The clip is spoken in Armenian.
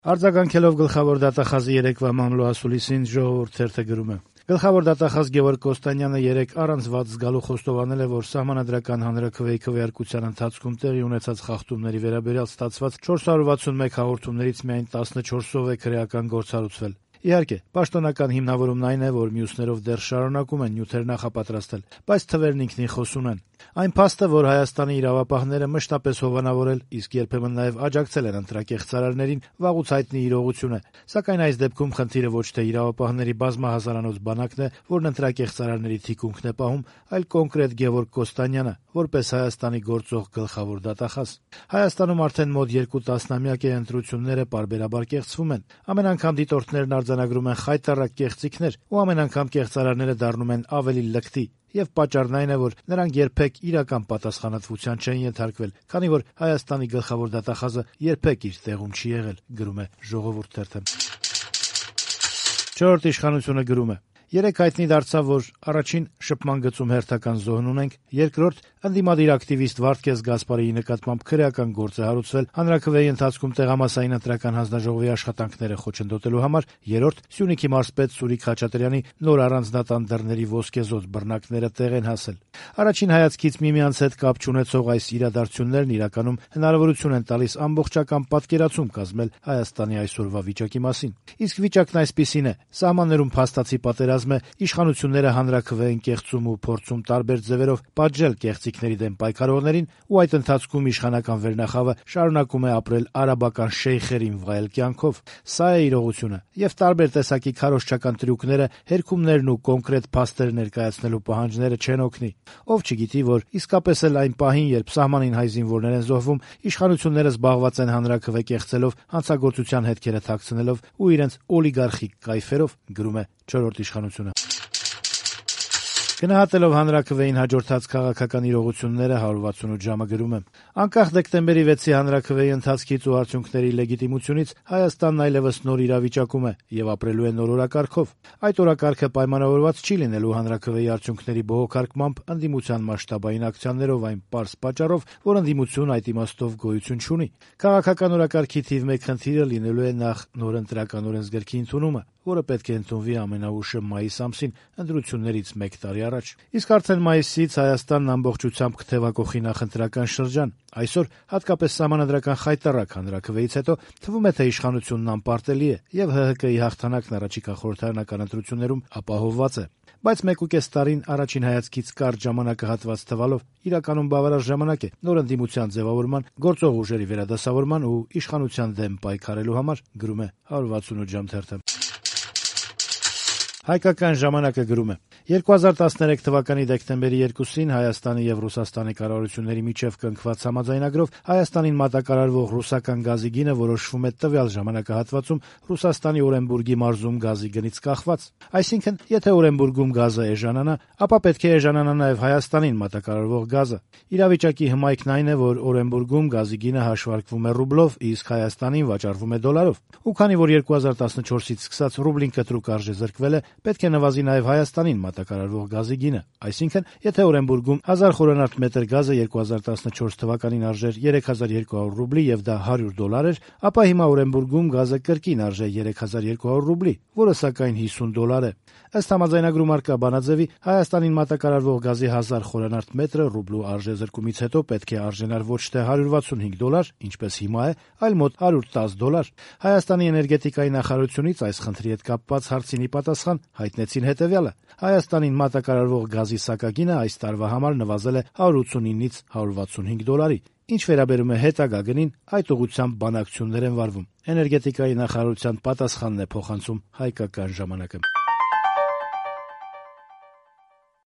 Արձագանքելով գլխավոր դատախազի երեկվա մամլոասուլիսին ժողովուրդ թերթը գրում է. Գլխավոր դատախազ Գևորգ Կոստանյանը երեկ առանց վատ զգալու խոստովանել է, որ սահմանադրական հանրաքվեի քվեարկության ընթացքում տեղի ունեցած խախտումների վերաբերյալ ստացված 461 հաղորդումներից միայն 14-ով է քրեական գործ հարուցվել։ Իհարկե, պաշտոնական հիմնավորումն այն է, որ մյուսներով դեռ շարունակում են նյութեր նախապատրաստել, բայց թվերն ինքնին խոսուն են։ Այն փաստը, որ Հայաստանի իրավապահները մշտապես հովանավորել, իսկ երբեմն նաև աջակցել են ընտրակեղ ծարարներին, վաղուց հայտնի իրողություն է։ Սակայն այս դեպքում խնդիրը ոչ թե իրավապահների բազմահազարանոց բանակն է, որն ընտրակեղ ծարարների թիկունքն է պահում, այլ կոնկրետ Գևորգ Կոստանյանը, որպես Հայաստանի գործող գլխավոր դատախազ։ Հայաստանում արդեն մոտ 2 տասնամյակ է ընտրությունները պարբերաբար կեղծվում են։ Ամեն անգամ դիտորդներն արձանագրում են խայտառակ կեղծիքներ, ու ամեն անգամ կեղծարարները դառնում են ավելի լկտի։ Եվ պատճառն այն է, որ նրանք երբեք իրական պատասխանատվության չեն ենթարկվել, քանի որ Հայաստանի գլխավոր դատախազը երբեք իր տեղում չի եղել, գրում է Ժողովուրդ թերթը։ Չորրորդ իշխանությունը գրում է. Երեկ հայտնի դարձավ, որ առաջին շփման գծում հերթական զոհն ունենք, երկրորդ ընդդիմադիր ակտիվիստ Վարդգես Գասպարիի նկատմամբ քրեական գործ է հարուցվել հանրաքվեի ընթացքում տեղամասային ընտրական հանձնաժողովի աշխատանքները խոչընդոտելու համար, երրորդ Սյունիքի մարզպետ Սուրիկ Խաչատրյանի նոր առանձնատան դռների ոսկեզօծ բռնակները տեղ են հասել։ Առաջին հայացքից միմյանց հետ կապ չունեցող այս իրադարձություններն իրականում հնարավորություն են տալիս ամբողջական պատկերացում կազմել Հայաստանի այսօրվա վիճակի մասին։ Իսկ վիճակն այսպիսին է. սահմաններում փաստացի պատերազմ է, իշխանությունները հանրաքվե են կեղծում ու փորձում տարբեր ձևերով պատժել կեղծիքների դեմ պայքարողներին, ու այդ ընթացքում իշխանական վերնախավը շարունակում է ապրել արաբական շեյխերին վայել կյանքով։ Սա է իրողությունը, եւ տարբեր տեսակի քարոզչական տրյուկները, հերքումներն ու կոնկրետ փաստեր ներկայացնելու պահանջները չեն օգնի։ Ով չգիտի, որ իսկապես էլ այն պահին, երբ սահմանին հայ զինվորներ են զոհվում, իշխանությունները զբաղված են հանրաքվե կեղծելով, հանցագործության հետքերը թաքցնելով ու իրենց օլիգարխիկ կայֆերով, գրում է Չորրորդ իշխանությունը։ Գնահատելով հանրաքվեին հաջորդած քաղաքական իրողությունները 168 ժամը գրում է. Անկախ դեկտեմբերի 6-ի հանրաքվեի ընթացքից ու արդյունքների լեգիտիմությունից Հայաստանն այլևս նոր իրավիճակում է եւ ապրելու է նոր օրակարգով։ Այդ օրակարգը պայմանավորված չի լինելու հանրաքվեի արդյունքների բողոքարկմամբ, ընդդիմության մասշտաբային ակցիաներով, այն պարզ պատճառով, որ ընդդիմություն այդ իմաստով գոյություն չունի։ Քաղաքական օրակարգի թիվ 1 խնդիրը լինելու է նախ նոր ընտրական օրենսգրքի ընդունումը, որը պետք է ընդունվի ամենաուշը մայիս ամսին, ընտրություններից 1 տարի առաջ։ Իսկ արդեն մայիսից Հայաստանն ամբողջությամբ կթևակողի նախընտրական շրջան։ Այսօր, հատկապես սահմանադրական խայտառակ հանրաքվեից հետո, թվում է, թե իշխանությունն անպարտելի է եւ ՀՀԿ-ի հաղթանակն առաջիկա խորհրդարանական ընտրություններում ապահովված է։ Բայց 1.5 տարին առաջին հայացքից կարճ ժամանակահատված թվալով իրականում բավարար ժամանակ է նոր ընդդիմության ձևավորման, գործող ուժերի վերադասավորման ու իշխանության դեմ պայքարելու համար, գրում է 168 ժամ թերթը։ Հայկական ժամանակը գրում է. 2013 թվականի դեկտեմբերի 2-ին Հայաստանի եւ Ռուսաստանի կառավարությունների միջև կնքված համաձայնագրով Հայաստանին մատակարարվող ռուսական գազի գինը որոշվում է տվյալ ժամանակահատվածում Ռուսաստանի Օրենբուրգի մարզում գազի գնից կախված։ Այսինքն, եթե Օրենբուրգում գազը էժանանա, ապա պետք է էժանանա նաեւ Հայաստանին մատակարարվող գազը։ Իրավիճակի հմայքն այն է, որ Օրենբուրգում գազի գինը հաշվարկվում է ռուբլով, իսկ Հայաստանին վաճառվում է դոլարով։ Ու քանի որ 2014-ից սկսած ռուբլին կտրուկ արժե զրկվել է, պետք է նվազի նաեւ Հայաստանին մատակարարվող գազի գինը։ Այսինքն, եթե Օրենբուրգում 1000 խորանարդ մետր գազը 2014 թվականին արժեր 3200 ռուբլի եւ դա $100 էր, ապա հիմա Օրենբուրգում գազը կրկին արժե 3200 ռուբլի, որը սակայն $50 է։ Ըստ համաձայնագրում առկա բանաձևի, Հայաստանին մատակարարվող գազի 1000 խորանարդ մետրը ռուբլու արժեզրկումից հետո պետք է արժենար ոչ թե $165, ինչպես հիմա է, այլ մոտ $110։ Հայաստանի էներգետիկայի նախարարությունից այս խնդրի հետ կապված հարցին ի պատասխան հայտնեցին հետևյալը. Հայաստանին մատակարարվող գազի սակագինը այս տարվա համար նվազել է $189-ից $165։ Ինչ վերաբերում է հետագա գնին, այդ ուղղությամբ բանակցություններ են վարվում։ Էներգետիկայի նախարարության պատասխանն է փոխանցում Հայկական ժամանակը։